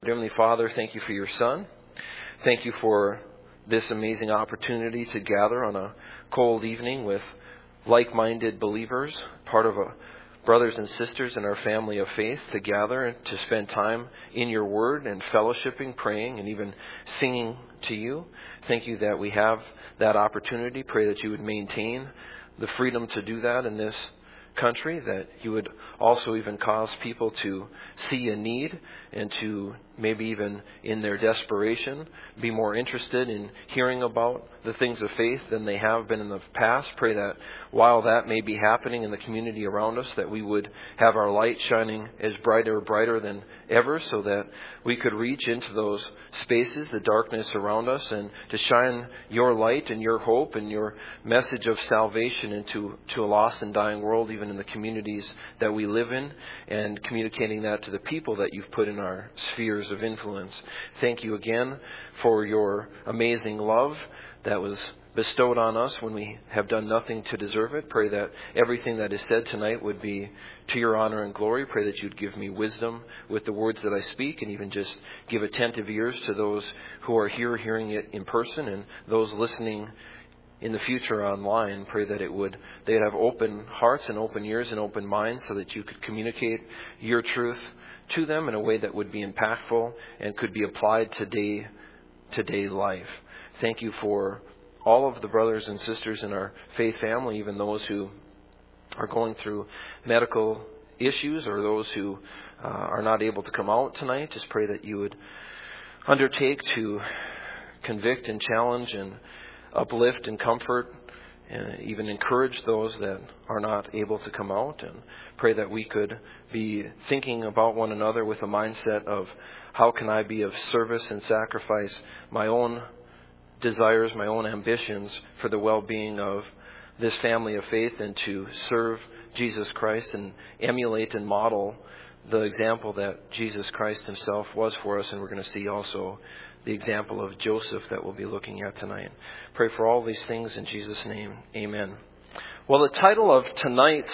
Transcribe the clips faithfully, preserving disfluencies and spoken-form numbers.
Heavenly Father, thank you for your Son. Thank you for this amazing opportunity to gather on a cold evening with like-minded believers, part of a brothers and sisters in our family of faith, to gather and to spend time in your word and fellowshipping, praying, and even singing to you. Thank you that we have that opportunity. Pray that you would maintain the freedom to do that in this country, that you would also even cause people to see a need and to maybe even in their desperation be more interested in hearing about the things of faith than they have been in the past. Pray that while that may be happening in the community around us, that we would have our light shining as brighter or brighter than ever, so that we could reach into those spaces, the darkness around us, and to shine your light and your hope and your message of salvation into to a lost and dying world, even in the communities that we live in, and communicating that to the people that you've put in our spheres of influence. Thank you again for your amazing love that was bestowed on us when we have done nothing to deserve it. Pray that everything that is said tonight would be to your honor and glory. Pray that you'd give me wisdom with the words that I speak, and even just give attentive ears to those who are here hearing it in person, and those listening in the future online. Pray that it would they'd have open hearts and open ears and open minds, so that you could communicate your truth to them in a way that would be impactful and could be applied to day to day life. Thank you for all of the brothers and sisters in our faith family, even those who are going through medical issues or those who uh, are not able to come out tonight. Just pray that you would undertake to convict and challenge and uplift and comfort and even encourage those that are not able to come out. And pray that we could be thinking about one another with a mindset of how can I be of service and sacrifice my own desires, my own ambitions for the well-being of this family of faith, and to serve Jesus Christ and emulate and model the example that Jesus Christ himself was for us. And we're going to see also the example of Joseph that we'll be looking at tonight. Pray for all these things in Jesus' name. Amen. Well, the title of tonight's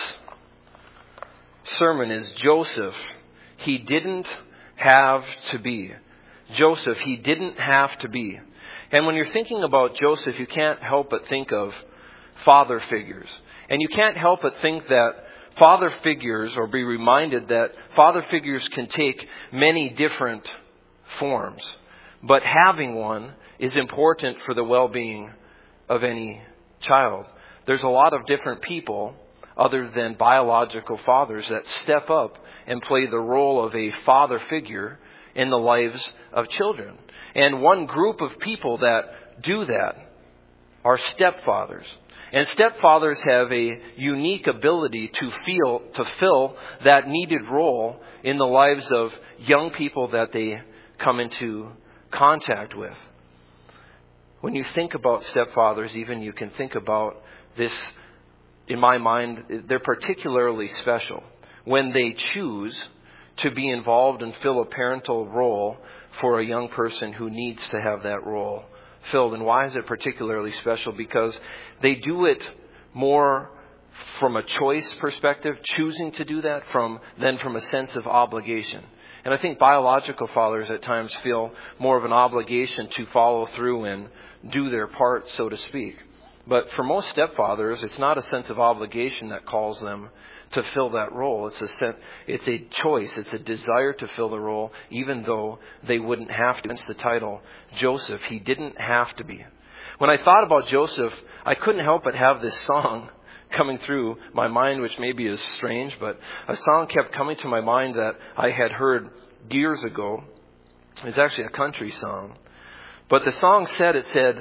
sermon is Joseph, He Didn't Have to Be. Joseph, He Didn't Have to Be. And when you're thinking about Joseph, you can't help but think of father figures. And you can't help but think that father figures, or be reminded that father figures can take many different forms. But having one is important for the well-being of any child. There's a lot of different people other than biological fathers that step up and play the role of a father figure in the lives of children. And one group of people that do that are stepfathers. And stepfathers have a unique ability to feel, to fill that needed role in the lives of young people that they come into contact with. When you think about stepfathers, even you can think about this, in my mind, they're particularly special when they choose to be involved and fill a parental role for a young person who needs to have that role filled. And why is it particularly special? Because they do it more from a choice perspective, choosing to do that, from than from a sense of obligation. And I think biological fathers at times feel more of an obligation to follow through and do their part, so to speak. But for most stepfathers, it's not a sense of obligation that calls them to fill that role. It's a sen- it's a choice. It's a desire to fill the role, even though they wouldn't have to. Hence the title, Joseph, He Didn't Have to Be. When I thought about Joseph, I couldn't help but have this song coming through my mind, which maybe is strange, but a song kept coming to my mind that I had heard years ago. It's actually a country song. But the song said, it said,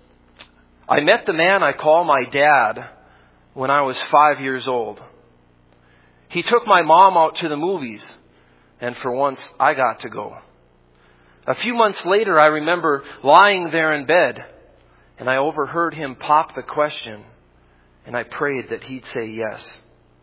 I met the man I call my dad when I was five years old. He took my mom out to the movies, and for once I got to go. A few months later, I remember lying there in bed, and I overheard him pop the question, and I prayed that he'd say yes.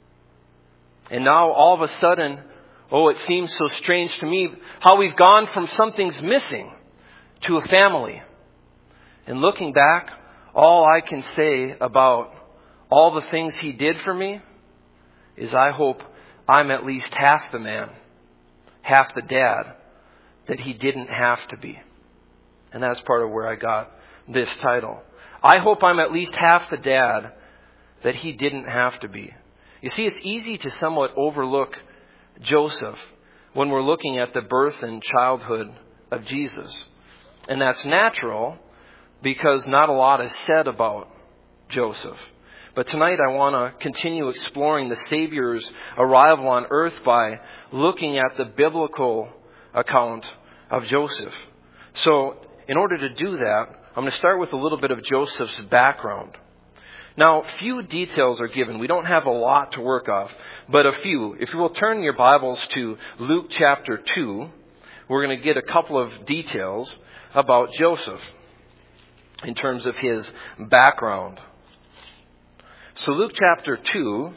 And now all of a sudden, oh, it seems so strange to me how we've gone from something's missing to a family. And looking back, all I can say about all the things he did for me is I hope I'm at least half the man, half the dad, that he didn't have to be. And that's part of where I got this title. I hope I'm at least half the dad that he didn't have to be. You see, it's easy to somewhat overlook Joseph when we're looking at the birth and childhood of Jesus. And that's natural because not a lot is said about Joseph. But tonight I want to continue exploring the Savior's arrival on earth by looking at the biblical account of Joseph. So in order to do that, I'm going to start with a little bit of Joseph's background. Now, few details are given. We don't have a lot to work off, but a few. If you will turn your Bibles to Luke chapter two, we're going to get a couple of details about Joseph in terms of his background. So Luke chapter two,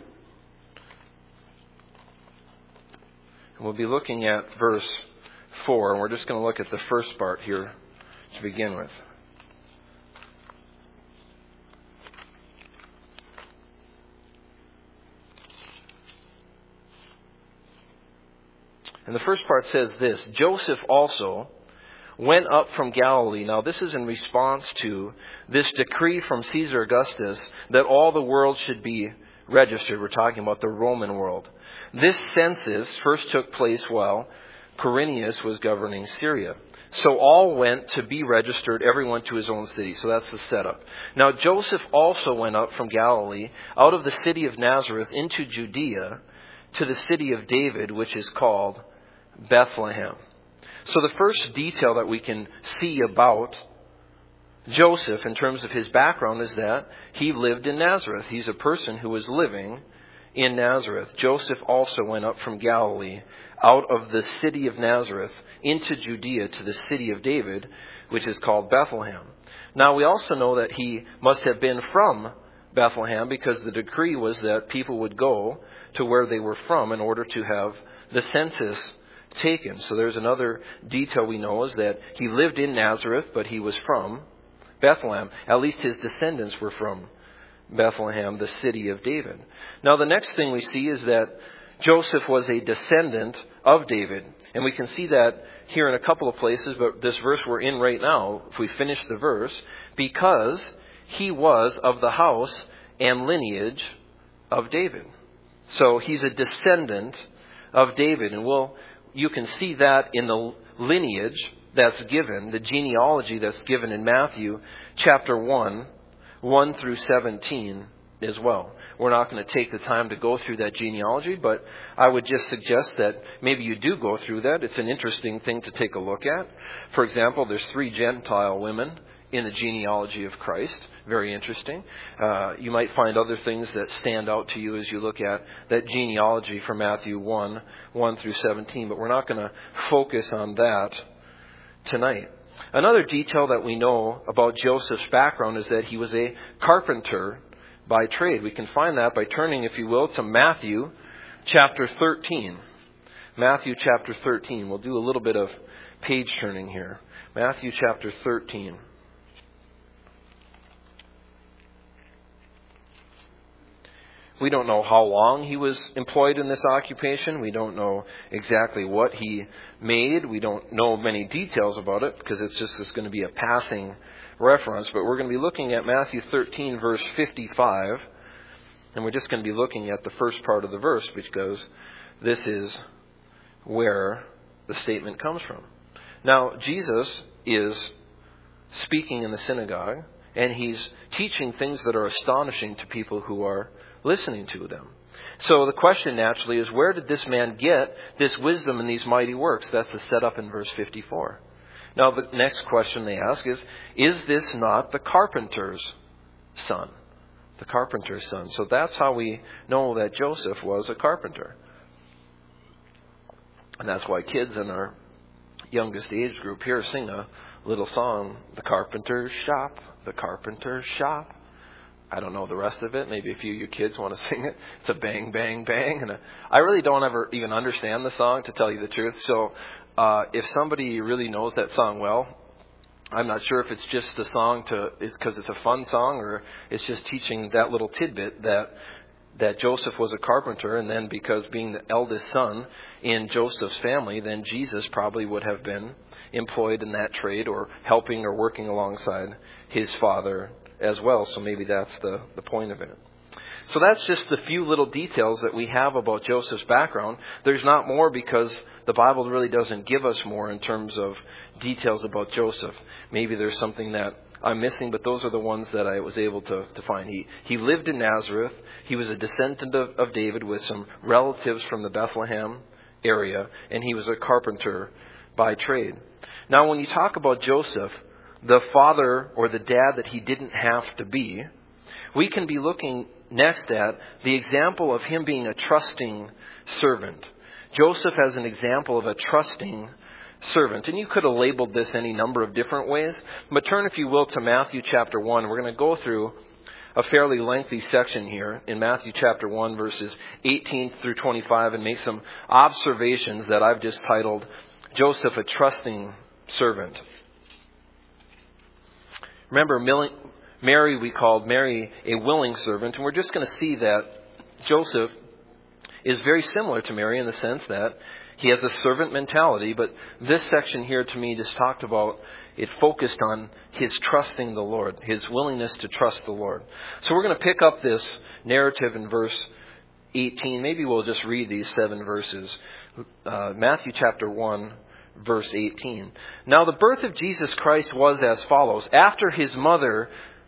and we'll be looking at verse four, and we're just going to look at the first part here to begin with. And the first part says this: Joseph also went up from Galilee. Now this is in response to this decree from Caesar Augustus that all the world should be registered. We're talking about the Roman world. This census first took place while Quirinius was governing Syria. So all went to be registered, everyone to his own city. So that's the setup. Now Joseph also went up from Galilee, out of the city of Nazareth, into Judea, to the city of David, which is called Bethlehem. So the first detail that we can see about Joseph in terms of his background is that he lived in Nazareth. He's a person who was living in Nazareth. Joseph also went up from Galilee, out of the city of Nazareth, into Judea to the city of David, which is called Bethlehem. Now we also know that he must have been from Bethlehem because the decree was that people would go to where they were from in order to have the census taken. So there's another detail we know is that he lived in Nazareth, but he was from Bethlehem. At least his descendants were from Bethlehem, the city of David. Now the next thing we see is that Joseph was a descendant of David. And we can see that here in a couple of places, but this verse we're in right now, if we finish the verse, because he was of the house and lineage of David. So he's a descendant of David. And we'll You can see that in the lineage that's given, the genealogy that's given in Matthew chapter one, one through seventeen as well. We're not going to take the time to go through that genealogy, but I would just suggest that maybe you do go through that. It's an interesting thing to take a look at. For example, there's three Gentile women in the genealogy of Christ. Very interesting. Uh, you might find other things that stand out to you as you look at that genealogy from Matthew one, one through seventeen, but we're not going to focus on that tonight. Another detail that we know about Joseph's background is that he was a carpenter by trade. We can find that by turning, if you will, to Matthew chapter thirteen. Matthew chapter thirteen. We'll do a little bit of page turning here. Matthew chapter thirteen. We don't know how long he was employed in this occupation. We don't know exactly what he made. We don't know many details about it because it's just it's going to be a passing reference. But we're going to be looking at Matthew thirteen, verse fifty-five. And we're just going to be looking at the first part of the verse because this is where the statement comes from. Now, Jesus is speaking in the synagogue, and he's teaching things that are astonishing to people who are listening to them. So the question naturally is, where did this man get this wisdom and these mighty works? That's the setup in verse fifty-four. Now the next question they ask is, is this not the carpenter's son? The carpenter's son. So that's how we know that Joseph was a carpenter. And that's why kids in our youngest age group here sing a little song, The Carpenter's Shop, The Carpenter's Shop. I don't know the rest of it. Maybe a few of you kids want to sing it. It's a bang, bang, bang. And a, I really don't ever even understand the song, to tell you the truth. So uh, if somebody really knows that song well, I'm not sure if it's just a song to, it's because it's a fun song, or it's just teaching that little tidbit that that Joseph was a carpenter, and then because being the eldest son in Joseph's family, then Jesus probably would have been employed in that trade or helping or working alongside his father as well. So maybe that's the, the point of it. So that's just the few little details that we have about Joseph's background. There's not more because the Bible really doesn't give us more in terms of details about Joseph. Maybe there's something that I'm missing, but those are the ones that I was able to, to find. He he lived in Nazareth. He was a descendant of, of David with some relatives from the Bethlehem area, and he was a carpenter by trade. Now, when you talk about Joseph, the father or the dad that he didn't have to be, we can be looking next at the example of him being a trusting servant. Joseph as an example of a trusting servant. And you could have labeled this any number of different ways. But turn, if you will, to Matthew chapter one. We're going to go through a fairly lengthy section here in Matthew chapter one, verses eighteen through twenty-five, and make some observations that I've just titled, Joseph, a Trusting Servant. Remember, Mary, we called Mary a willing servant, and we're just going to see that Joseph is very similar to Mary in the sense that he has a servant mentality, but this section here to me just talked about, it focused on his trusting the Lord, his willingness to trust the Lord. So we're going to pick up this narrative in verse eighteen. Maybe we'll just read these seven verses. Uh, Matthew chapter one, verse eighteen. Now the birth of Jesus Christ was as follows. After his mother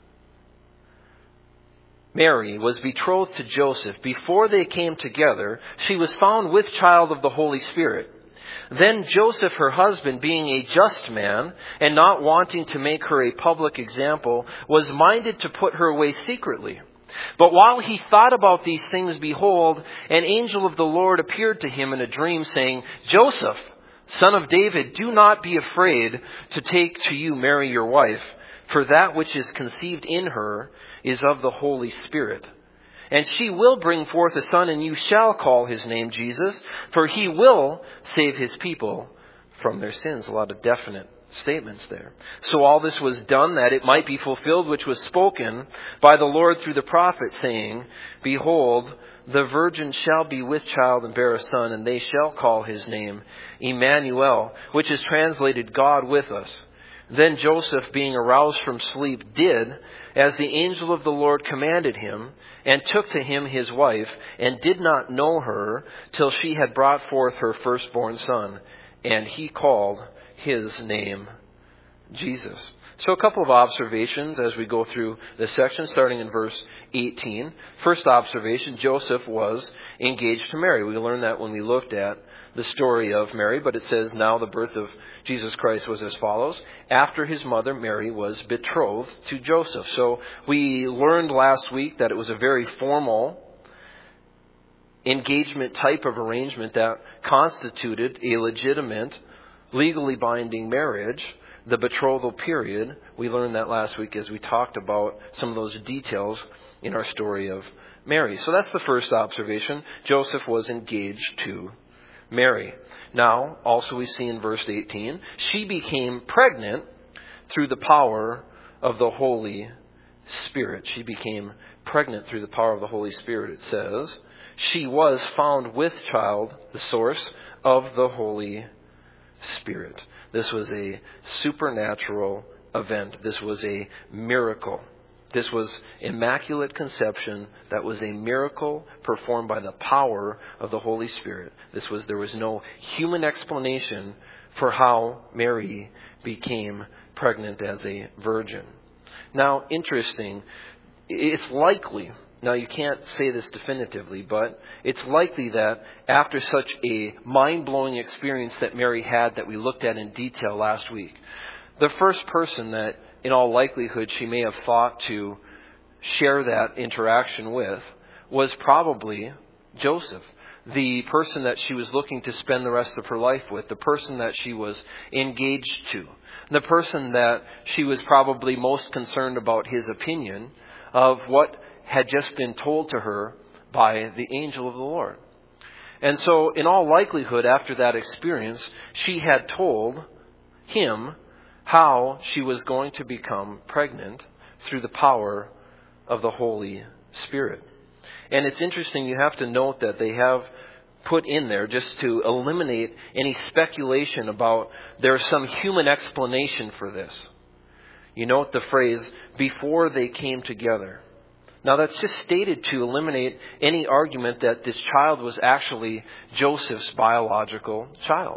Mary was betrothed to Joseph, before they came together, she was found with child of the Holy Spirit. Then Joseph, her husband, being a just man, and not wanting to make her a public example, was minded to put her away secretly. But while he thought about these things, behold, an angel of the Lord appeared to him in a dream, saying, Joseph, son of David, do not be afraid to take to you Mary your wife, for that which is conceived in her is of the Holy Spirit. And she will bring forth a son, and you shall call his name Jesus, for he will save his people from their sins. A lot of definite statements there. So all this was done that it might be fulfilled, which was spoken by the Lord through the prophet, saying, Behold, the virgin shall be with child and bear a son, and they shall call his name Emmanuel, which is translated God with us. Then Joseph, being aroused from sleep, did as the angel of the Lord commanded him, and took to him his wife, and did not know her till she had brought forth her firstborn son. And he called his name Jesus. So a couple of observations as we go through this section, starting in verse eighteen. First observation, Joseph was engaged to Mary. We learned that when we looked at the story of Mary, but it says now the birth of Jesus Christ was as follows. After his mother, Mary, was betrothed to Joseph. So we learned last week that it was a very formal engagement type of arrangement that constituted a legitimate, legally binding marriage. The betrothal period, we learned that last week as we talked about some of those details in our story of Mary. So that's the first observation. Joseph was engaged to Mary. Now, also we see in verse eighteen, she became pregnant through the power of the Holy Spirit. She became pregnant through the power of the Holy Spirit, it says. She was found with child, the source of the Holy Spirit. This was a supernatural event. This was a miracle. This was immaculate conception. That was a miracle performed by the power of the Holy Spirit. This was, there was no human explanation for how Mary became pregnant as a virgin. Now, interesting, it's likely, now you can't say this definitively, but it's likely that after such a mind-blowing experience that Mary had that we looked at in detail last week, the first person that in all likelihood she may have thought to share that interaction with was probably Joseph, the person that she was looking to spend the rest of her life with, the person that she was engaged to, the person that she was probably most concerned about his opinion of what had just been told to her by the angel of the Lord. And so in all likelihood, after that experience, she had told him how she was going to become pregnant through the power of the Holy Spirit. And it's interesting, you have to note that they have put in there just to eliminate any speculation about there's some human explanation for this. You note the phrase, before they came together. Now that's just stated to eliminate any argument that this child was actually Joseph's biological child.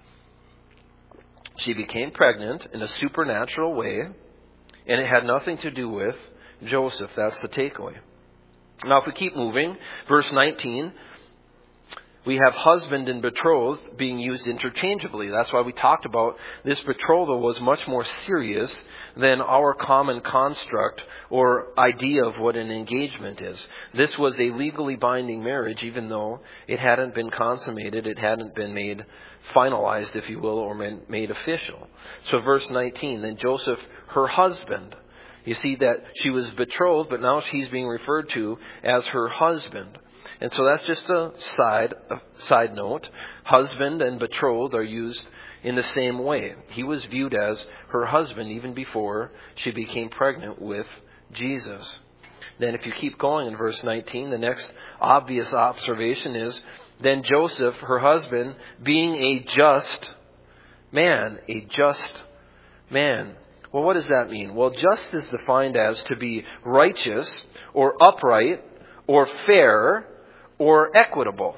She became pregnant in a supernatural way, and it had nothing to do with Joseph. That's the takeaway. Now if we keep moving, verse nineteen, we have husband and betrothed being used interchangeably. That's why we talked about this betrothal was much more serious than our common construct or idea of what an engagement is. This was a legally binding marriage, even though it hadn't been consummated, it hadn't been made finalized, if you will, or made official. So verse nineteen, then Joseph, her husband. You see that she was betrothed, but now she's being referred to as her husband. And so that's just a side a side note. Husband and betrothed are used in the same way. He was viewed as her husband even before she became pregnant with Jesus. Then if you keep going in verse nineteen, the next obvious observation is, then Joseph, her husband, being a just man, a just man. Well, what does that mean? Well, just is defined as to be righteous or upright or fair or equitable.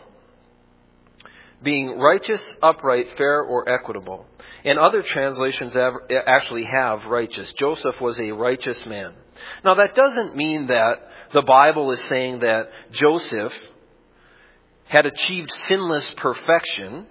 Being righteous, upright, fair, or equitable. And other translations actually have righteous. Joseph was a righteous man. Now that doesn't mean that the Bible is saying that Joseph had achieved sinless perfection,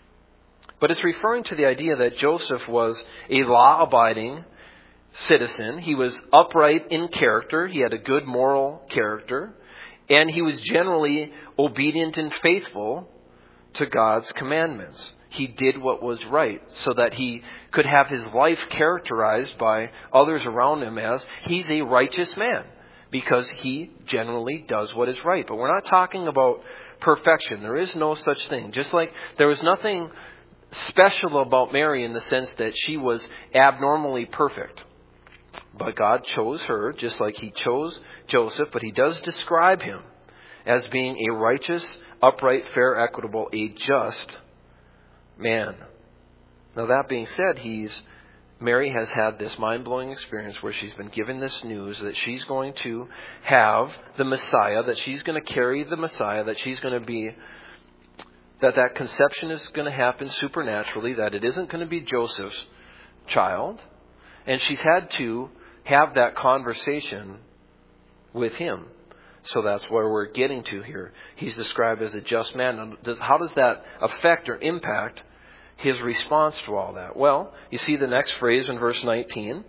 but it's referring to the idea that Joseph was a law-abiding citizen. He was upright in character. He had a good moral character. And he was generally obedient and faithful to God's commandments. He did what was right so that he could have his life characterized by others around him as he's a righteous man because he generally does what is right. But we're not talking about perfection. There is no such thing. Just like there was nothing special about Mary in the sense that she was abnormally perfect. But God chose her just like he chose Joseph, but he does describe him as being a righteous, upright, fair, equitable, a just man. Now that being said, he's Mary has had this mind-blowing experience where she's been given this news that she's going to have the Messiah, that she's going to carry the Messiah, that she's going to be, that that conception is going to happen supernaturally, that it isn't going to be Joseph's child. And she's had to have that conversation with him. So that's where we're getting to here. He's described as a just man. How does that affect or impact his response to all that? Well, you see the next phrase in verse nineteen.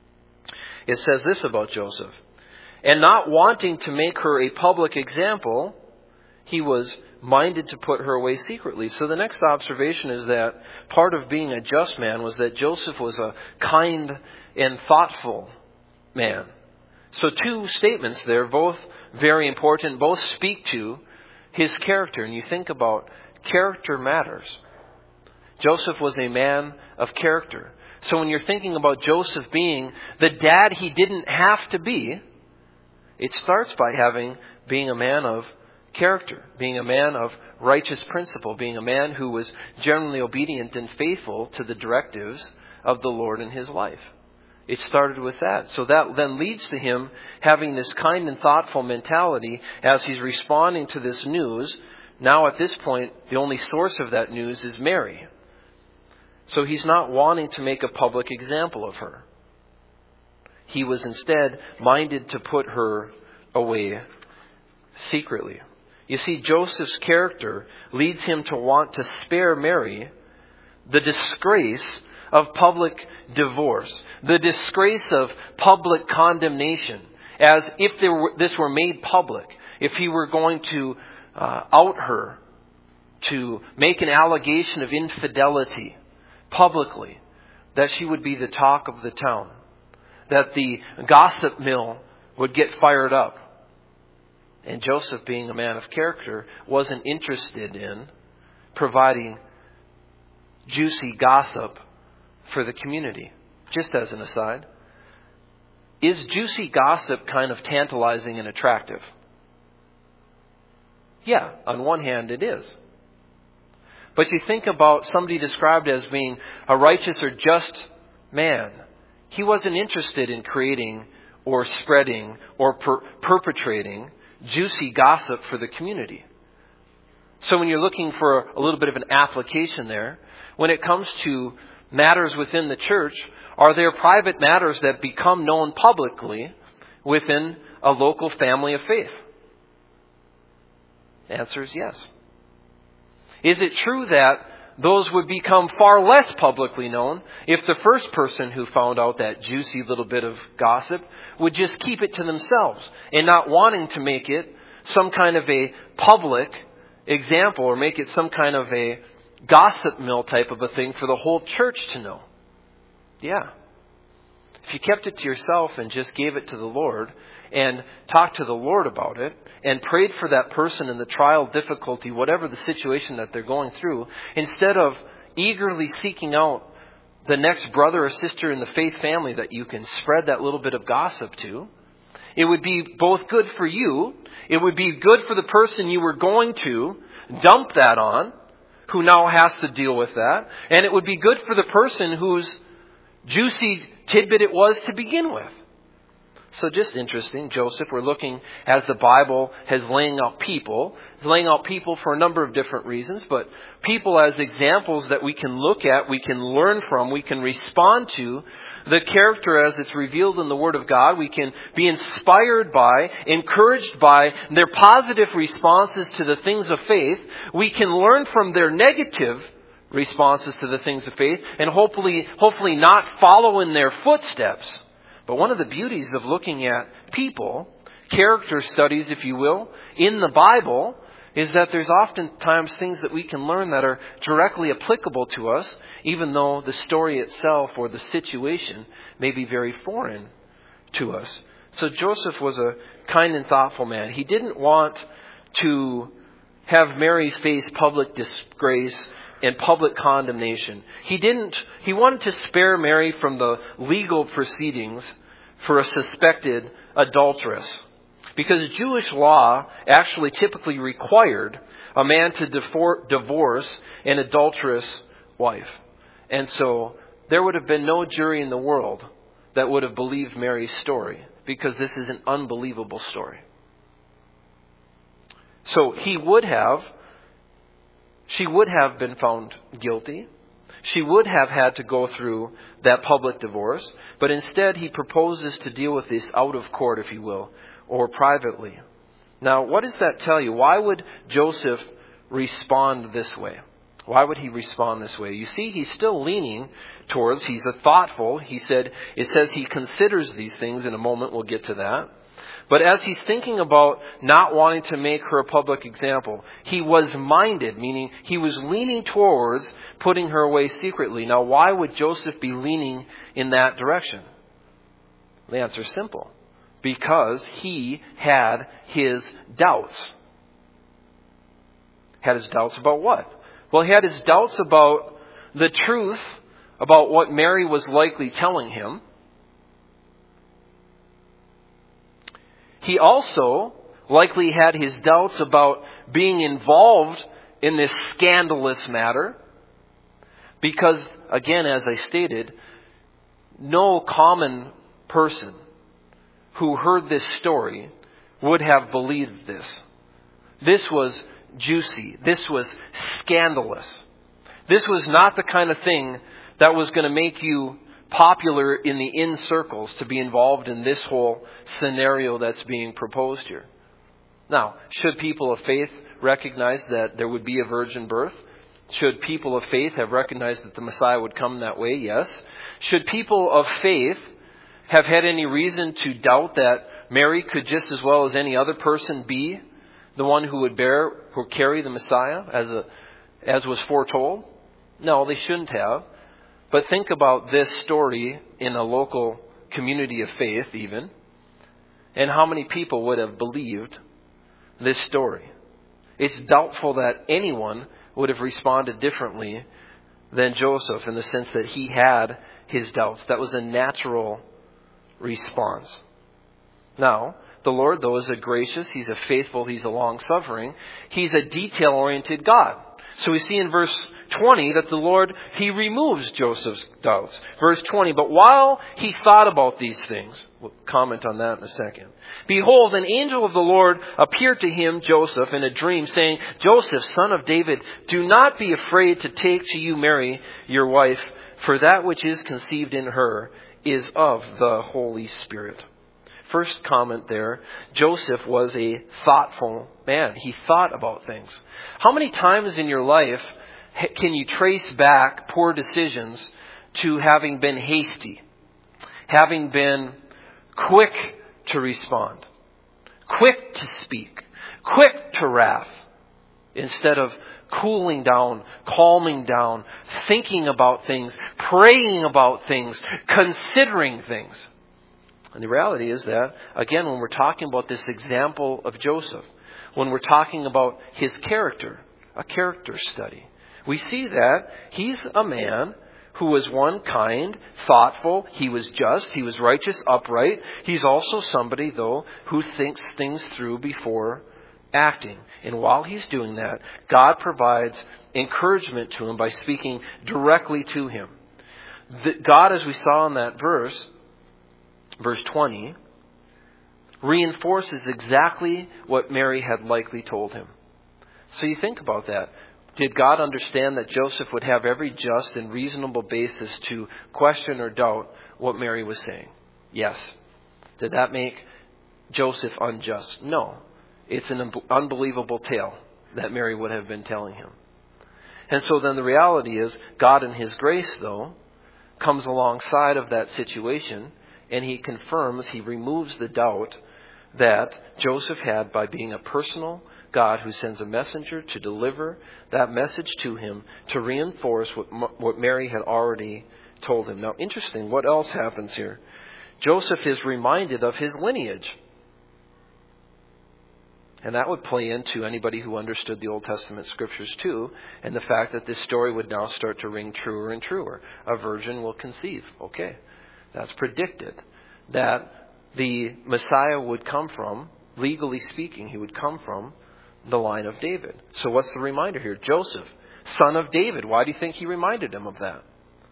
It says this about Joseph. And not wanting to make her a public example, he was minded to put her away secretly. So the next observation is that part of being a just man was that Joseph was a kind and thoughtful man. So two statements there, both very important, both speak to his character. And you think about character matters. Joseph was a man of character. So when you're thinking about Joseph being the dad he didn't have to be, it starts by having being a man of character, being a man of righteous principle, being a man who was generally obedient and faithful to the directives of the Lord in his life. It started with that. So that then leads to him having this kind and thoughtful mentality as he's responding to this news. Now at this point, the only source of that news is Mary. So he's not wanting to make a public example of her. He was instead minded to put her away secretly. You see, Joseph's character leads him to want to spare Mary the disgrace of public divorce, the disgrace of public condemnation, as if there were, this were made public, if he were going to uh, out her, to make an allegation of infidelity publicly, that she would be the talk of the town, that the gossip mill would get fired up. And Joseph, being a man of character, wasn't interested in providing juicy gossip for the community. Just as an aside, is juicy gossip kind of tantalizing and attractive? Yeah, on one hand it is. But you think about somebody described as being a righteous or just man. He wasn't interested in creating or spreading or per- perpetrating juicy gossip for the community. So when you're looking for a little bit of an application there, when it comes to matters within the church, are there private matters that become known publicly within a local family of faith? The answer is yes. Is it true that those would become far less publicly known if the first person who found out that juicy little bit of gossip would just keep it to themselves and not wanting to make it some kind of a public example or make it some kind of a gossip mill type of a thing for the whole church to know? Yeah. If you kept it to yourself and just gave it to the Lord and talked to the Lord about it and prayed for that person in the trial, difficulty, whatever the situation that they're going through, instead of eagerly seeking out the next brother or sister in the faith family that you can spread that little bit of gossip to, it would be both good for you, it would be good for the person you were going to dump that on, who now has to deal with that, and it would be good for the person whose juicy tidbit it was to begin with. So just interesting, Joseph, we're looking as the Bible has laying out people. It's laying out people for a number of different reasons, but people as examples that we can look at, we can learn from, we can respond to. The character as it's revealed in the Word of God, we can be inspired by, encouraged by their positive responses to the things of faith. We can learn from their negative responses to the things of faith and hopefully, hopefully not follow in their footsteps. But one of the beauties of looking at people, character studies, if you will, in the Bible, is that there's oftentimes things that we can learn that are directly applicable to us, even though the story itself or the situation may be very foreign to us. So Joseph was a kind and thoughtful man. He didn't want to have Mary face public disgrace and public condemnation. He didn't, he wanted to spare Mary from the legal proceedings for a suspected adulteress. Because Jewish law actually typically required a man to difor- divorce an adulterous wife. And so there would have been no jury in the world that would have believed Mary's story, because this is an unbelievable story. So he would have She would have been found guilty. She would have had to go through that public divorce. But instead, he proposes to deal with this out of court, if you will, or privately. Now, what does that tell you? Why would Joseph respond this way? Why would he respond this way? You see, he's still leaning towards, he's a thoughtful. He said, it says he considers these things. In a moment, we'll get to that. But as he's thinking about not wanting to make her a public example, he was minded, meaning he was leaning towards putting her away secretly. Now, why would Joseph be leaning in that direction? The answer is simple. Because he had his doubts. Had his doubts about what? Well, he had his doubts about the truth about what Mary was likely telling him. He also likely had his doubts about being involved in this scandalous matter. Because, again, as I stated, no common person who heard this story would have believed this. This was juicy. This was scandalous. This was not the kind of thing that was going to make you popular in the in circles to be involved in this whole scenario that's being proposed here. Now, should people of faith recognize that there would be a virgin birth? Should people of faith have recognized that the Messiah would come that way? Yes. Should people of faith have had any reason to doubt that Mary could just as well as any other person be the one who would bear, who would carry the Messiah as a, as was foretold? No, they shouldn't have. But think about this story in a local community of faith even, and how many people would have believed this story. It's doubtful that anyone would have responded differently than Joseph, in the sense that he had his doubts. That was a natural response. Now, The Lord, though, is a gracious, He's a faithful, He's a long-suffering. He's a detail-oriented God. So we see in verse twenty that the Lord, He removes Joseph's doubts. Verse twenty, but while he thought about these things, we'll comment on that in a second. Behold, an angel of the Lord appeared to him, Joseph, in a dream, saying, Joseph, son of David, do not be afraid to take to you Mary, your wife, for that which is conceived in her is of the Holy Spirit. First comment there, Joseph was a thoughtful man. He thought about things. How many times in your life can you trace back poor decisions to having been hasty, having been quick to respond, quick to speak, quick to wrath, instead of cooling down, calming down, thinking about things, praying about things, considering things? And the reality is that, again, when we're talking about this example of Joseph, when we're talking about his character, a character study, we see that he's a man who was, one, kind, thoughtful, he was just, he was righteous, upright. He's also somebody, though, who thinks things through before acting. And while he's doing that, God provides encouragement to him by speaking directly to him. The, God, as we saw in that verse, verse twenty, reinforces exactly what Mary had likely told him. So you think about that. Did God understand that Joseph would have every just and reasonable basis to question or doubt what Mary was saying? Yes. Did that make Joseph unjust? No. It's an unbelievable tale that Mary would have been telling him. And so then the reality is, God in His grace, though, comes alongside of that situation, and He confirms, He removes the doubt that Joseph had by being a personal God who sends a messenger to deliver that message to him to reinforce what, what Mary had already told him. Now, interesting, what else happens here? Joseph is reminded of his lineage. And that would play into anybody who understood the Old Testament scriptures too, and the fact that this story would now start to ring truer and truer. A virgin will conceive. Okay, that's predicted. That the Messiah would come from, legally speaking, he would come from the line of David. So what's the reminder here? Joseph, son of David. Why do you think he reminded him of that?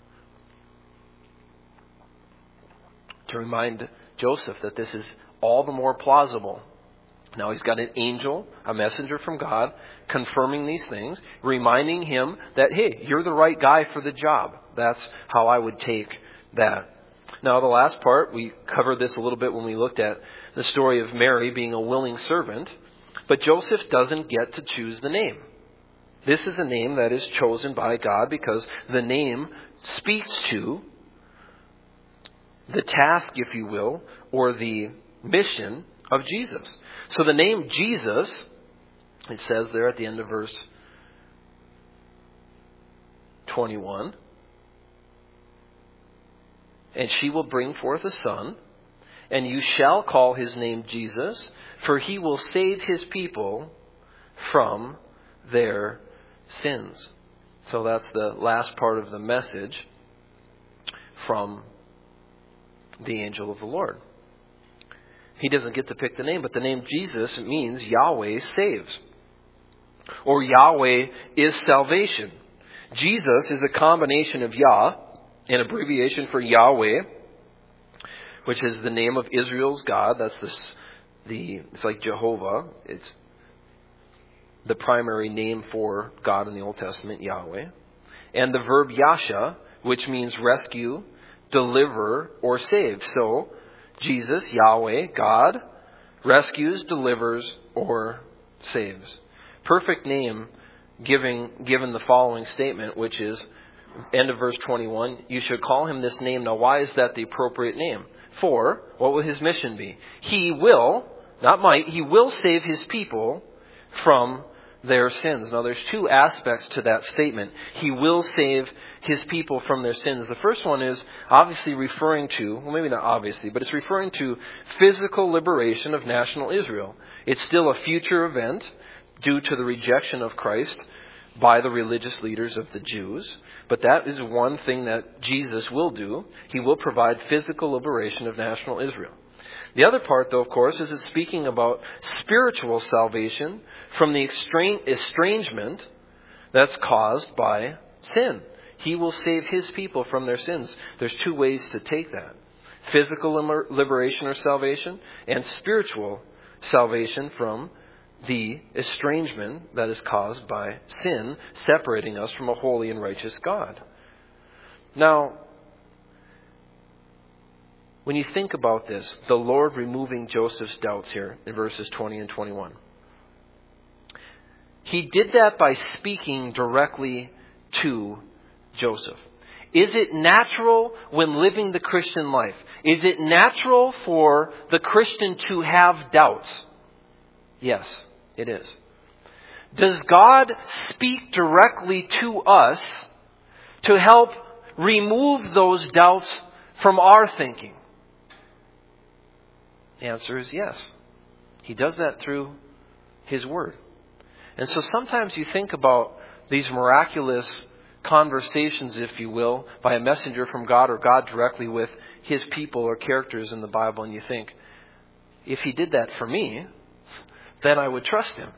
To remind Joseph that this is all the more plausible. Now he's got an angel, a messenger from God, confirming these things, reminding him that, hey, you're the right guy for the job. That's how I would take that. Now the last part, we covered this a little bit when we looked at the story of Mary being a willing servant, but Joseph doesn't get to choose the name. This is a name that is chosen by God because the name speaks to the task, if you will, or the mission of Jesus. So the name Jesus, it says there at the end of verse twenty-one, and she will bring forth a son, and you shall call his name Jesus, for he will save his people from their sins. So that's the last part of the message from the angel of the Lord. He doesn't get to pick the name, but the name Jesus means Yahweh saves, or Yahweh is salvation. Jesus is a combination of Yah, an abbreviation for Yahweh, which is the name of Israel's God. That's the, the it's like Jehovah. It's the primary name for God in the Old Testament, Yahweh. And the verb Yasha, which means rescue, deliver, or save. So, Jesus, Yahweh, God, rescues, delivers, or saves. Perfect name giving, given the following statement, which is, end of verse twenty-one, you should call him this name. Now, why is that the appropriate name? For, what will his mission be? He will, not might, he will save his people from their sins. Now, there's two aspects to that statement. He will save his people from their sins. The first one is obviously referring to, well, maybe not obviously, but it's referring to physical liberation of national Israel. It's still a future event due to the rejection of Christ by the religious leaders of the Jews. But that is one thing that Jesus will do. He will provide physical liberation of national Israel. The other part, though, of course, is it's speaking about spiritual salvation from the estrangement that's caused by sin. He will save His people from their sins. There's two ways to take that. Physical liberation or salvation, and spiritual salvation from the estrangement that is caused by sin, separating us from a holy and righteous God. Now, when you think about this, the Lord removing Joseph's doubts here in verses twenty and twenty-one. He did that by speaking directly to Joseph. Is it natural when living the Christian life? Is it natural for the Christian to have doubts? Yes, it is. Does God speak directly to us to help remove those doubts from our thinking? The answer is yes. He does that through His Word. And so sometimes you think about these miraculous conversations, if you will, by a messenger from God or God directly with His people or characters in the Bible, and you think, if He did that for me, then I would trust Him.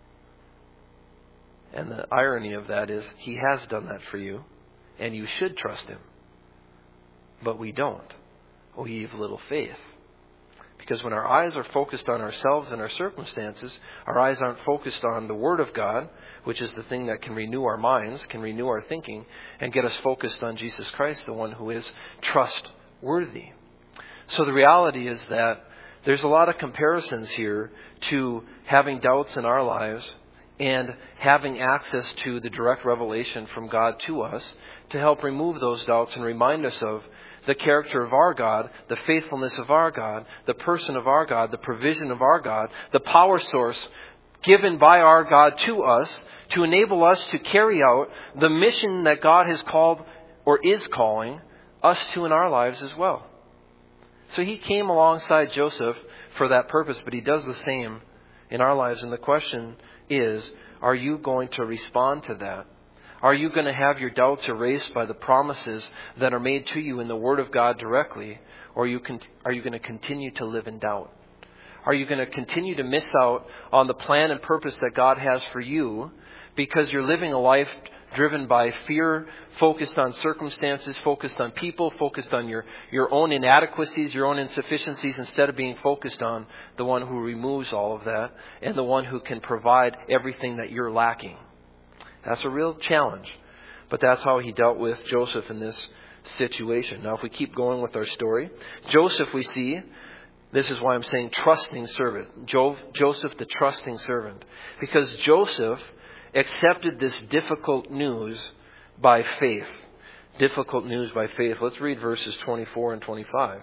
And the irony of that is He has done that for you, and you should trust Him. But we don't. We have little faith. Because when our eyes are focused on ourselves and our circumstances, our eyes aren't focused on the Word of God, which is the thing that can renew our minds, can renew our thinking, and get us focused on Jesus Christ, the one who is trustworthy. So the reality is that there's a lot of comparisons here to having doubts in our lives and having access to the direct revelation from God to us to help remove those doubts and remind us of the character of our God, the faithfulness of our God, the person of our God, the provision of our God, the power source given by our God to us to enable us to carry out the mission that God has called or is calling us to in our lives as well. So He came alongside Joseph for that purpose, but He does the same in our lives. And the question is, are you going to respond to that? Are you going to have your doubts erased by the promises that are made to you in the Word of God directly? Or are you, con- are you going to continue to live in doubt? Are you going to continue to miss out on the plan and purpose that God has for you because you're living a life driven by fear, focused on circumstances, focused on people, focused on your, your own inadequacies, your own insufficiencies, instead of being focused on the one who removes all of that and the one who can provide everything that you're lacking? That's a real challenge. But that's how He dealt with Joseph in this situation. Now, if we keep going with our story, Joseph, we see, this is why I'm saying trusting servant. Jo- Joseph, the trusting servant. Because Joseph accepted this difficult news by faith. Difficult news by faith. Let's read verses twenty-four and twenty-five.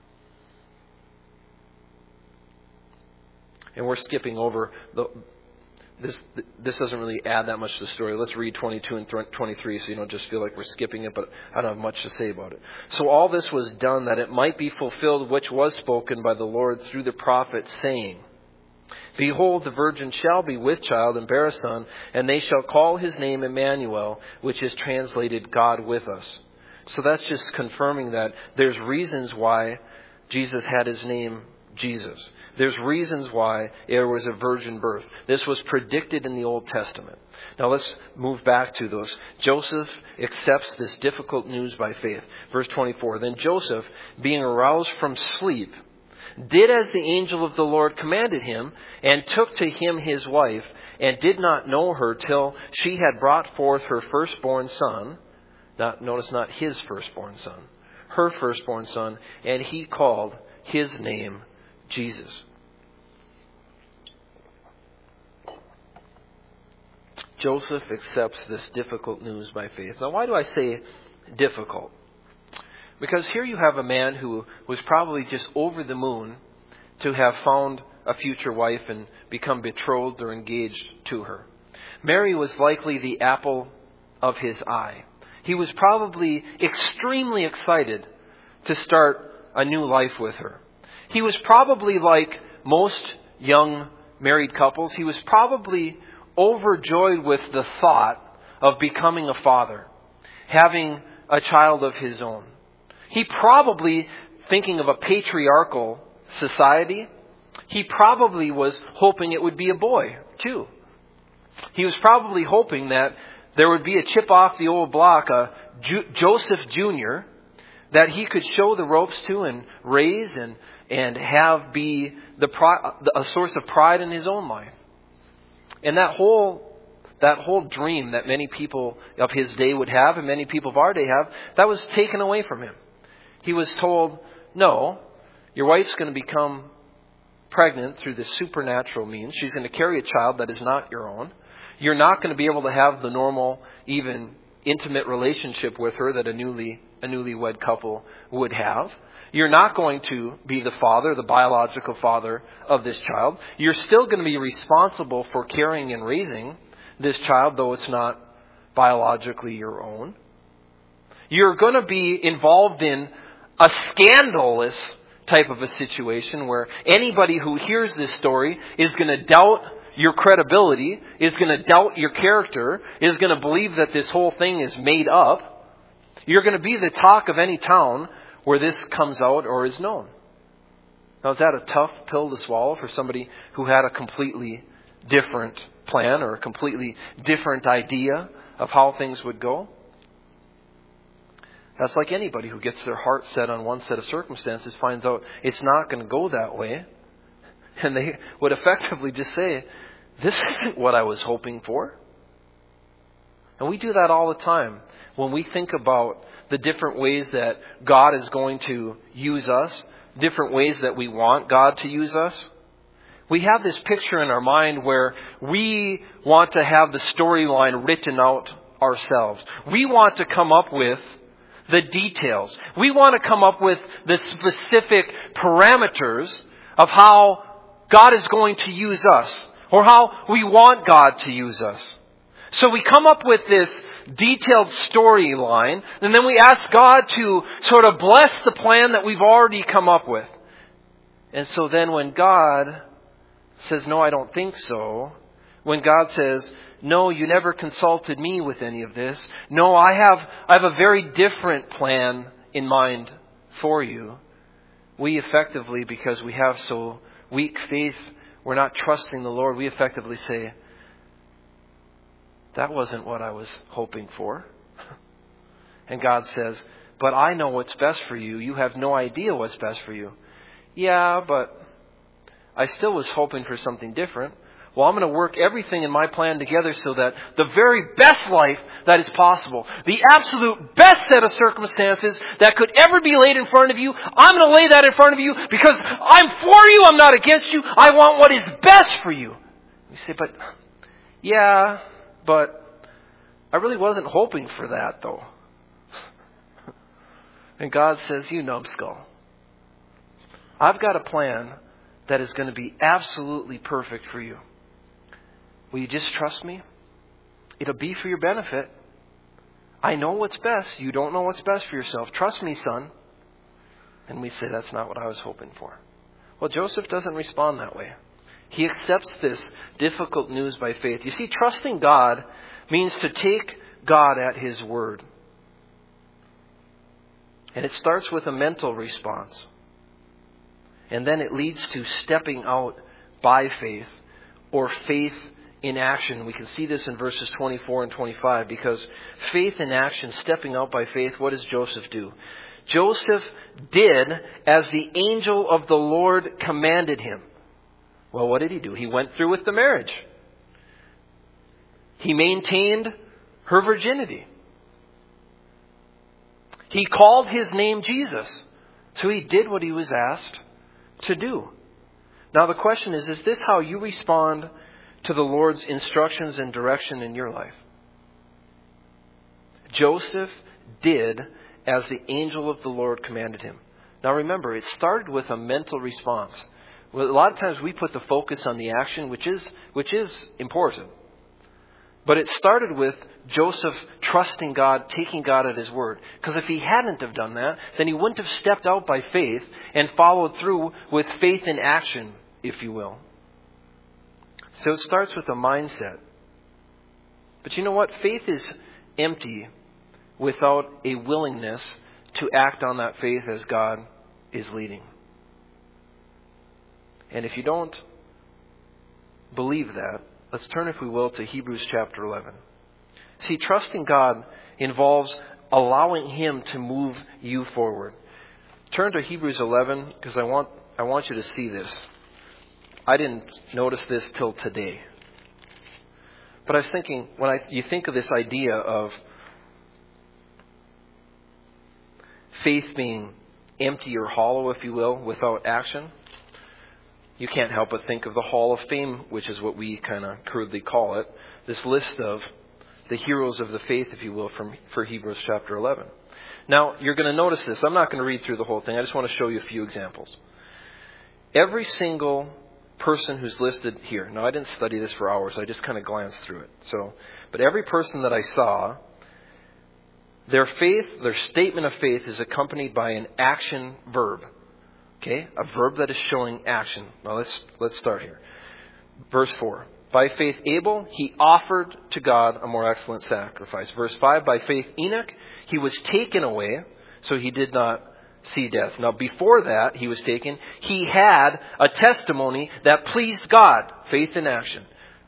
And we're skipping over the... This this doesn't really add that much to the story. Let's read twenty-two and twenty-three so you don't just feel like we're skipping it, but I don't have much to say about it. So all this was done that it might be fulfilled which was spoken by the Lord through the prophet, saying, Behold, the virgin shall be with child and bear a son, and they shall call his name Emmanuel, which is translated God with us. So that's just confirming that there's reasons why Jesus had his name Jesus. There's reasons why there was a virgin birth. This was predicted in the Old Testament. Now let's move back to those. Joseph accepts this difficult news by faith. Verse twenty-four. Then Joseph, being aroused from sleep, did as the angel of the Lord commanded him, and took to him his wife, and did not know her till she had brought forth her firstborn son. Not, notice not his firstborn son. Her firstborn son. And he called his name Jesus. Joseph accepts this difficult news by faith. Now, why do I say difficult? Because here you have a man who was probably just over the moon to have found a future wife and become betrothed or engaged to her. Mary was likely the apple of his eye. He was probably extremely excited to start a new life with her. He was probably like most young married couples. He was probably overjoyed with the thought of becoming a father, having a child of his own. He probably, thinking of a patriarchal society, he probably was hoping it would be a boy, too. He was probably hoping that there would be a chip off the old block, a Ju- Joseph Junior, that he could show the ropes to and raise and, and have be the pri- a source of pride in his own life. And that whole that whole dream that many people of his day would have and many people of our day have, that was taken away from him. He was told, no, your wife's going to become pregnant through this supernatural means. She's going to carry a child that is not your own. You're not going to be able to have the normal, even intimate relationship with her that a newly a newlywed couple would have. You're not going to be the father, the biological father of this child. You're still going to be responsible for carrying and raising this child, though it's not biologically your own. You're going to be involved in a scandalous type of a situation where anybody who hears this story is going to doubt your credibility, is going to doubt your character, is going to believe that this whole thing is made up. You're going to be the talk of any town where this comes out or is known. Now, is that a tough pill to swallow for somebody who had a completely different plan or a completely different idea of how things would go? That's like anybody who gets their heart set on one set of circumstances, finds out it's not going to go that way. And they would effectively just say, this isn't what I was hoping for. And we do that all the time when we think about the different ways that God is going to use us, different ways that we want God to use us. We have this picture in our mind where we want to have the storyline written out ourselves. We want to come up with the details. We want to come up with the specific parameters of how God is going to use us, or how we want God to use us. So we come up with this detailed storyline, and then we ask God to sort of bless the plan that we've already come up with. And so then when God says, no, I don't think so, when God says, no, you never consulted me with any of this, no, I have, I have a very different plan in mind for you, we effectively, because we have so weak faith, we're not trusting the Lord, we effectively say, that wasn't what I was hoping for. And God says, but I know what's best for you. You have no idea what's best for you. Yeah, but I still was hoping for something different. Well, I'm going to work everything in my plan together so that the very best life that is possible, the absolute best set of circumstances that could ever be laid in front of you, I'm going to lay that in front of you because I'm for you, I'm not against you. I want what is best for you. You say, but yeah, but I really wasn't hoping for that, though. And God says, you numbskull, I've got a plan that is going to be absolutely perfect for you. Will you just trust me? It'll be for your benefit. I know what's best. You don't know what's best for yourself. Trust me, son. And we say, that's not what I was hoping for. Well, Joseph doesn't respond that way. He accepts this difficult news by faith. You see, trusting God means to take God at His word. And it starts with a mental response. And then it leads to stepping out by faith, or faith in action. We can see this in verses twenty-four and twenty-five, because faith in action, stepping out by faith, what does Joseph do? Joseph did as the angel of the Lord commanded him. Well, what did he do? He went through with the marriage. He maintained her virginity. He called his name Jesus. So he did what he was asked to do. Now the question is, is this how you respond to the Lord's instructions and direction in your life? Joseph did as the angel of the Lord commanded him. Now remember, it started with a mental response. Well, a lot of times we put the focus on the action, which is which is important. But it started with Joseph trusting God, taking God at His word. Because if he hadn't have done that, then he wouldn't have stepped out by faith and followed through with faith in action, if you will. So it starts with a mindset. But you know what? Faith is empty without a willingness to act on that faith as God is leading. And if you don't believe that, let's turn, if we will, to Hebrews chapter eleven. See, trusting God involves allowing Him to move you forward. Turn to Hebrews eleven, because I want I want you to see this. I didn't notice this till today. But I was thinking, when I, you think of this idea of faith being empty or hollow, if you will, without action, you can't help but think of the Hall of Fame, which is what we kind of crudely call it. This list of the heroes of the faith, if you will, from for Hebrews chapter eleven. Now, you're going to notice this. I'm not going to read through the whole thing. I just want to show you a few examples. Every single person who's listed here. Now, I didn't study this for hours. I just kind of glanced through it. So, but every person that I saw, their faith, their statement of faith is accompanied by an action verb. Okay? A verb that is showing action. Now, let's let's start here. Verse four. By faith Abel, he offered to God a more excellent sacrifice. Verse five. By faith Enoch, he was taken away, so he did not see death. Now, before that, he was taken, he had a testimony that pleased God. Faith in action.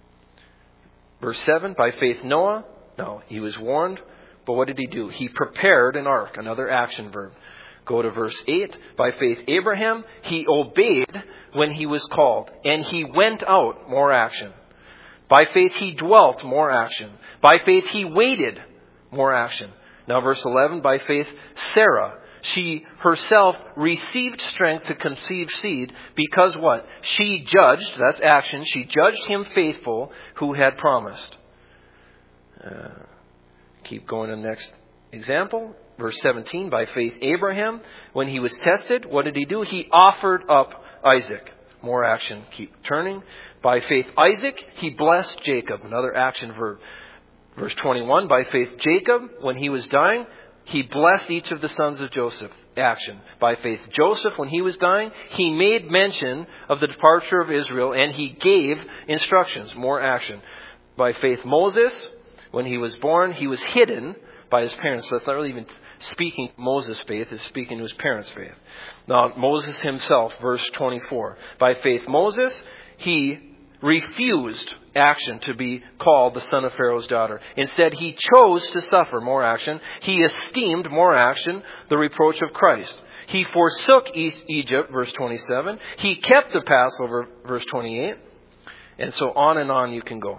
Verse seven. By faith Noah, no, he was warned, but what did he do? He prepared an ark, another action verb. Go to verse eight. By faith Abraham, he obeyed when he was called, and he went out, more action. By faith he dwelt, more action. By faith he waited, more action. Now verse eleven. By faith Sarah, she herself received strength to conceive seed because what? She judged, that's action, she judged him faithful who had promised. Uh, keep going to the next example. Verse seventeen. By faith Abraham, when he was tested, what did he do? He offered up Isaac. More action. Keep turning. By faith Isaac, he blessed Jacob. Another action verb. Verse twenty-one. By faith Jacob, when he was dying, he blessed each of the sons of Joseph. Action. By faith Joseph, when he was dying, he made mention of the departure of Israel and he gave instructions. More action. By faith Moses, when he was born, he was hidden by his parents. So that's not really even speaking Moses' faith, it's speaking to his parents' faith. Now, Moses himself, verse twenty-four. By faith Moses, he refused action to be called the son of Pharaoh's daughter. Instead, he chose to suffer, more action. He esteemed, more action, the reproach of Christ. He forsook Egypt, verse twenty-seven. He kept the Passover, verse twenty-eight. And so on and on you can go.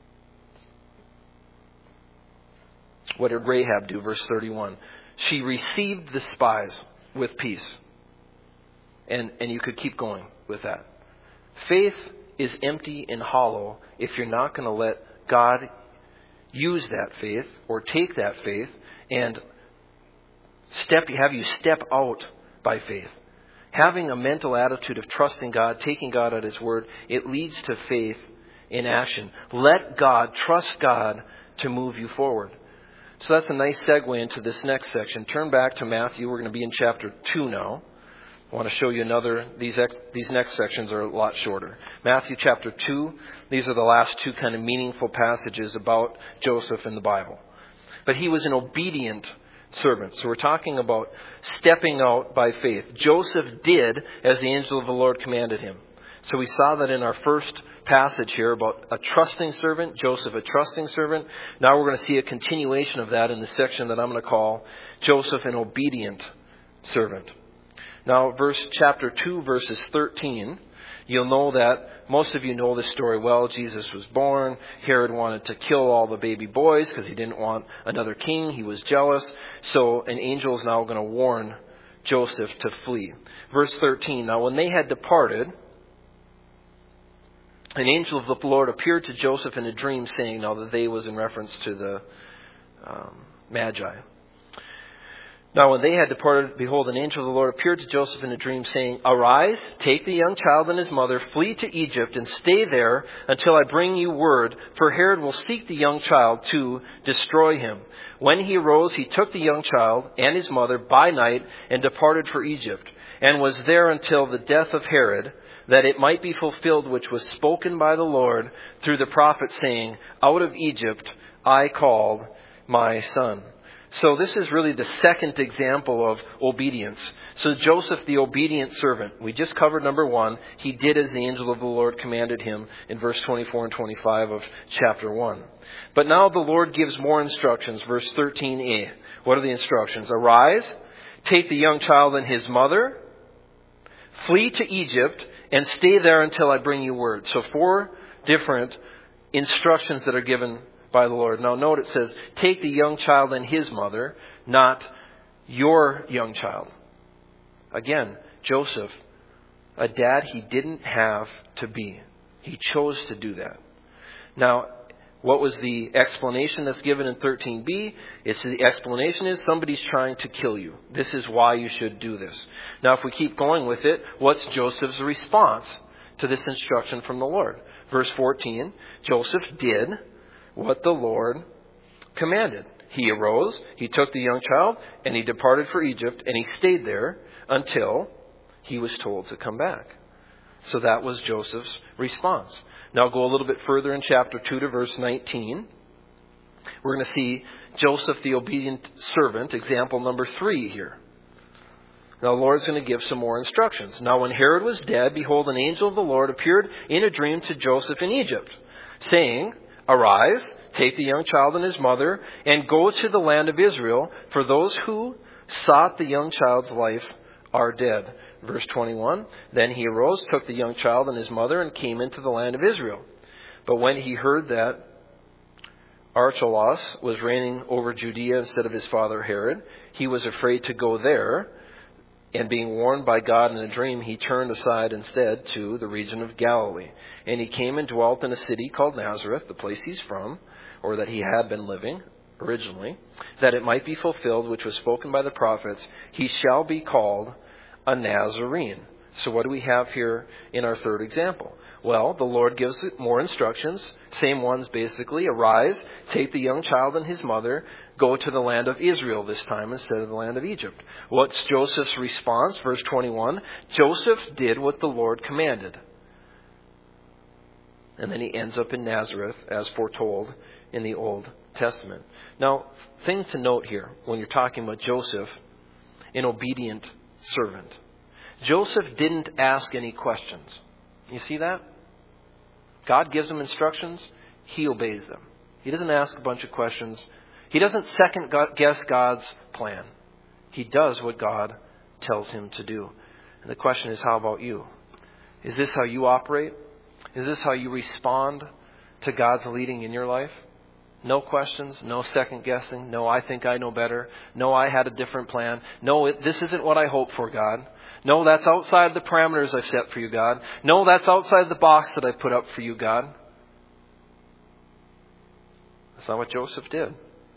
What did Rahab do? Verse thirty-one. She received the spies with peace. And, and you could keep going with that. Faith is empty and hollow if you're not going to let God use that faith or take that faith and step have you step out by faith. Having a mental attitude of trusting God, taking God at His word, it leads to faith in action. Let God, trust God to move you forward. So that's a nice segue into this next section. Turn back to Matthew. We're going to be in chapter two now. I want to show you another, these ex, these next sections are a lot shorter. Matthew chapter two, these are the last two kind of meaningful passages about Joseph in the Bible. But he was an obedient servant. So we're talking about stepping out by faith. Joseph did as the angel of the Lord commanded him. So we saw that in our first passage here about a trusting servant, Joseph a trusting servant. Now we're going to see a continuation of that in the section that I'm going to call Joseph an obedient servant. Now, verse chapter two, verses thirteen, you'll know that most of you know this story well. Jesus was born. Herod wanted to kill all the baby boys because he didn't want another king. He was jealous. So an angel is now going to warn Joseph to flee. Verse thirteen, now when they had departed, an angel of the Lord appeared to Joseph in a dream, saying, now the they was in reference to the um, Magi. Now when they had departed, behold, an angel of the Lord appeared to Joseph in a dream, saying, arise, take the young child and his mother, flee to Egypt, and stay there until I bring you word, for Herod will seek the young child to destroy him. When he arose, he took the young child and his mother by night and departed for Egypt, and was there until the death of Herod, that it might be fulfilled which was spoken by the Lord through the prophet, saying, out of Egypt I called my son. So this is really the second example of obedience. So Joseph, the obedient servant. We just covered number one. He did as the angel of the Lord commanded him in verse twenty-four and twenty-five of chapter one. But now the Lord gives more instructions. Verse thirteen a. What are the instructions? Arise, take the young child and his mother, flee to Egypt, and stay there until I bring you word. So four different instructions that are given by the Lord. Now note it says, take the young child and his mother, not your young child. Again, Joseph, a dad he didn't have to be. He chose to do that. Now, what was the explanation that's given in thirteen b? It's the explanation is somebody's trying to kill you. This is why you should do this. Now, if we keep going with it, what's Joseph's response to this instruction from the Lord? Verse fourteen, Joseph did what the Lord commanded. He arose, he took the young child, and he departed for Egypt, and he stayed there until he was told to come back. So that was Joseph's response. Now go a little bit further in chapter two to verse nineteen. We're going to see Joseph the obedient servant, example number three here. Now the Lord's going to give some more instructions. Now when Herod was dead, behold, an angel of the Lord appeared in a dream to Joseph in Egypt, saying, Arise, take the young child and his mother, and go to the land of Israel, for those who sought the young child's life are dead. Verse twenty-one, Then he arose, took the young child and his mother, and came into the land of Israel. But when he heard that Archelaus was reigning over Judea instead of his father Herod, he was afraid to go there, and being warned by God in a dream, he turned aside instead to the region of Galilee. And he came and dwelt in a city called Nazareth, the place he's from, or that he had been living originally, that it might be fulfilled, which was spoken by the prophets, he shall be called a Nazarene. So what do we have here in our third example? Well, the Lord gives more instructions, same ones basically. Arise, take the young child and his mother, go to the land of Israel this time instead of the land of Egypt. What's Joseph's response? Verse twenty-one, Joseph did what the Lord commanded. And then he ends up in Nazareth as foretold in the Old Testament. Now, thing to note here when you're talking about Joseph, an obedient servant. Joseph didn't ask any questions. You see that? God gives him instructions. He obeys them. He doesn't ask a bunch of questions. He doesn't second guess God's plan. He does what God tells him to do. And the question is, how about you? Is this how you operate? Is this how you respond to God's leading in your life? No questions, no second guessing. No, I think I know better. No, I had a different plan. No, it, this isn't what I hoped for, God. No, that's outside the parameters I've set for you, God. No, that's outside the box that I put up for you, God. That's not what Joseph did.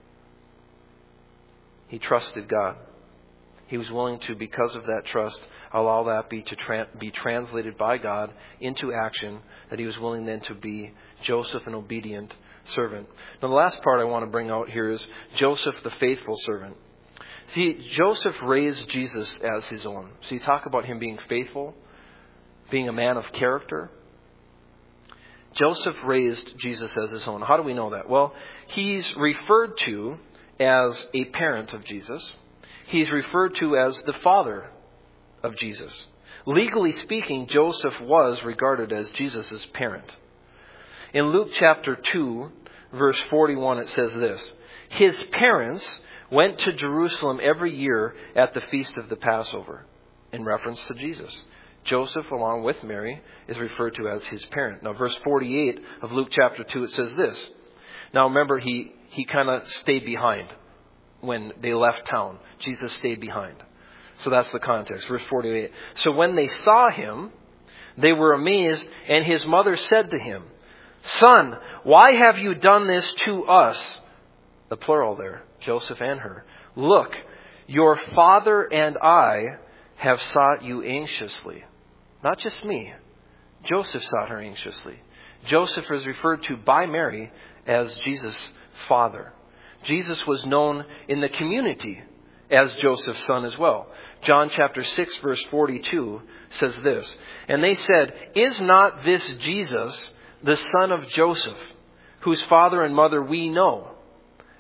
He trusted God. He was willing to, because of that trust, allow that be to tra- be translated by God into action, that he was willing then to be Joseph, an obedient servant. Now the last part I want to bring out here is Joseph, the faithful servant. See, Joseph raised Jesus as his own. So you talk about him being faithful, being a man of character. Joseph raised Jesus as his own. How do we know that? Well, he's referred to as a parent of Jesus. He's referred to as the father of Jesus. Legally speaking, Joseph was regarded as Jesus' parent. In Luke chapter two, verse forty-one, it says this, His parents went to Jerusalem every year at the feast of the Passover, in reference to Jesus. Joseph, along with Mary, is referred to as his parent. Now, verse forty-eight of Luke chapter two, it says this. Now, remember, he, he kind of stayed behind when they left town. Jesus stayed behind. So that's the context. Verse forty-eight. So when they saw him, they were amazed, and his mother said to him, Son, why have you done this to us? The plural there, Joseph and her. Look, your father and I have sought you anxiously. Not just me. Joseph sought her anxiously. Joseph is referred to by Mary as Jesus' father. Jesus was known in the community as Joseph's son as well. John chapter six verse forty-two says this, And they said, Is not this Jesus, the son of Joseph, whose father and mother we know?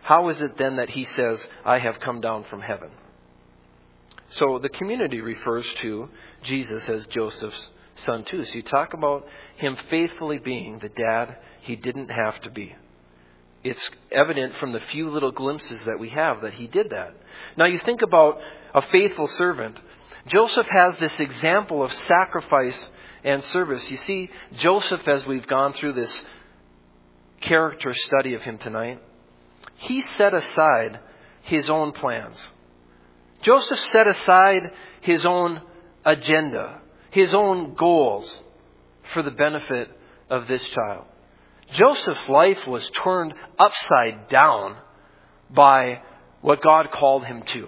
how is it then that he says, I have come down from heaven? So the community refers to Jesus as Joseph's son too. So you talk about him faithfully being the dad he didn't have to be. It's evident from the few little glimpses that we have that he did that. Now you think about a faithful servant. Joseph has this example of sacrifice and service. You see, Joseph, as we've gone through this character study of him tonight, he set aside his own plans. Joseph set aside his own agenda, his own goals for the benefit of this child. Joseph's life was turned upside down by what God called him to.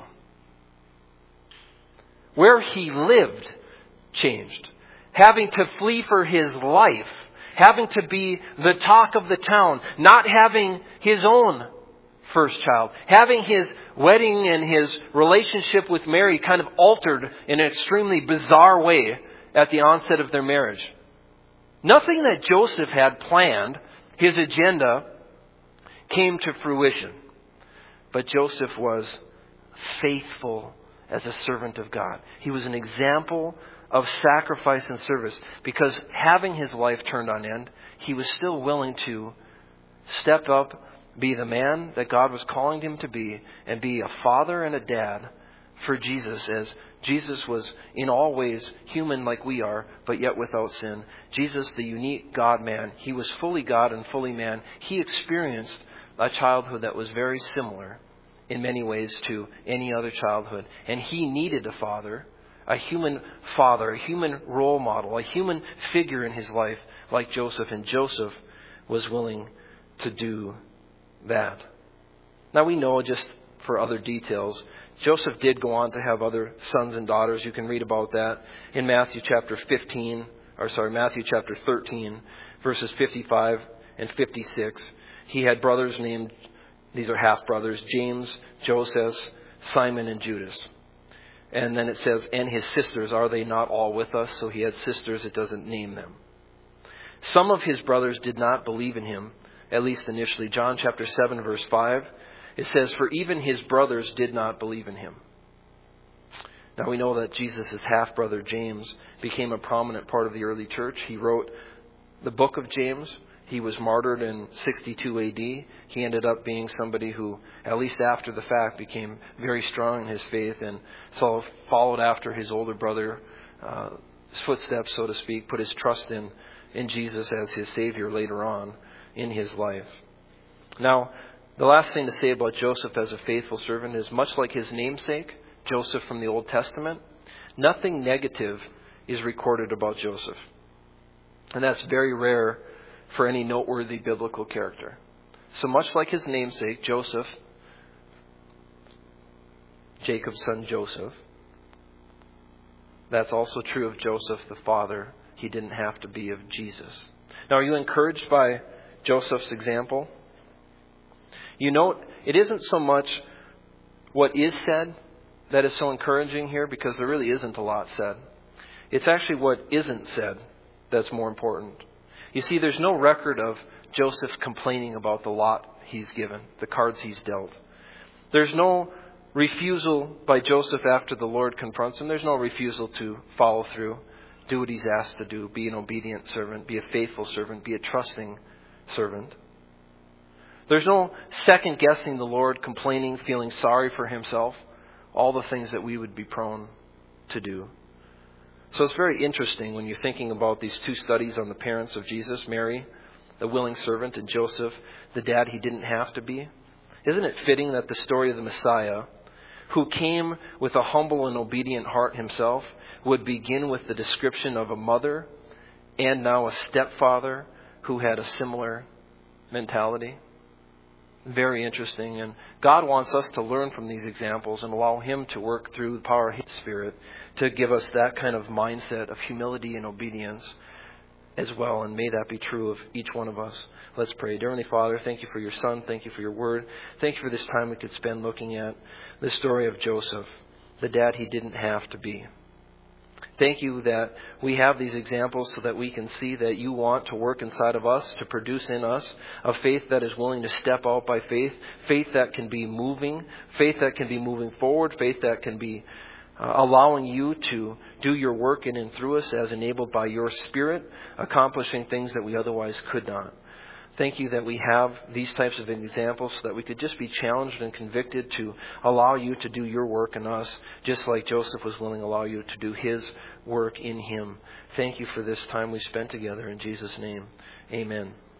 Where he lived changed. Having to flee for his life, having to be the talk of the town, not having his own first child, having his wedding and his relationship with Mary kind of altered in an extremely bizarre way at the onset of their marriage. Nothing that Joseph had planned, his agenda, came to fruition. But Joseph was faithful as a servant of God. He was an example of sacrifice and service, because having his life turned on end, he was still willing to step up, be the man that God was calling him to be, and be a father and a dad for Jesus, as Jesus was in all ways human like we are, but yet without sin. Jesus, the unique God-man, he was fully God and fully man. He experienced a childhood that was very similar in many ways to any other childhood. And he needed a father, a human father, a human role model, a human figure in his life like Joseph. And Joseph was willing to do that. Now we know, just for other details, Joseph did go on to have other sons and daughters. You can read about that in Matthew chapter fifteen, or sorry, Matthew chapter thirteen, verses fifty-five and fifty-six. He had brothers named, these are half brothers, James, Joseph, Simon, and Judas. And then it says, and his sisters, are they not all with us? So he had sisters, it doesn't name them. Some of his brothers did not believe in him, at least initially. John chapter seven, verse five. It says, for even his brothers did not believe in him. Now we know that Jesus' half-brother James became a prominent part of the early church. He wrote the book of James. He was martyred in sixty-two A D. He ended up being somebody who, at least after the fact, became very strong in his faith, and so followed after his older brother, uh, his footsteps, so to speak, put his trust in, in Jesus as his Savior later on in his life. Now, the last thing to say about Joseph as a faithful servant is, much like his namesake, Joseph from the Old Testament, nothing negative is recorded about Joseph. And that's very rare for any noteworthy biblical character. So much like his namesake, Joseph, Jacob's son Joseph, that's also true of Joseph the father. He didn't have to be of Jesus. Now, are you encouraged by Joseph's example? You note, it isn't so much what is said that is so encouraging here, because there really isn't a lot said. It's actually what isn't said that's more important. You see, there's no record of Joseph complaining about the lot he's given, the cards he's dealt. There's no refusal by Joseph after the Lord confronts him. There's no refusal to follow through, do what he's asked to do, be an obedient servant, be a faithful servant, be a trusting servant. There's no second guessing the Lord, complaining, feeling sorry for himself, all the things that we would be prone to do. So it's very interesting when you're thinking about these two studies on the parents of Jesus, Mary, the willing servant, and Joseph, the dad he didn't have to be. Isn't it fitting that the story of the Messiah, who came with a humble and obedient heart himself, would begin with the description of a mother and now a stepfather who had a similar mentality? Very interesting. And God wants us to learn from these examples and allow him to work through the power of his Spirit to give us that kind of mindset of humility and obedience as well. And may that be true of each one of us. Let's pray. Dear Heavenly Father, thank you for your Son. Thank you for your word. Thank you for this time we could spend looking at the story of Joseph, the dad he didn't have to be. Thank you that we have these examples so that we can see that you want to work inside of us, to produce in us a faith that is willing to step out by faith, faith that can be moving, faith that can be moving forward, faith that can be uh, allowing you to do your work in and through us as enabled by your Spirit, accomplishing things that we otherwise could not. Thank you that we have these types of examples so that we could just be challenged and convicted to allow you to do your work in us, just like Joseph was willing to allow you to do his work in him. Thank you for this time we spent together. In Jesus' name, amen.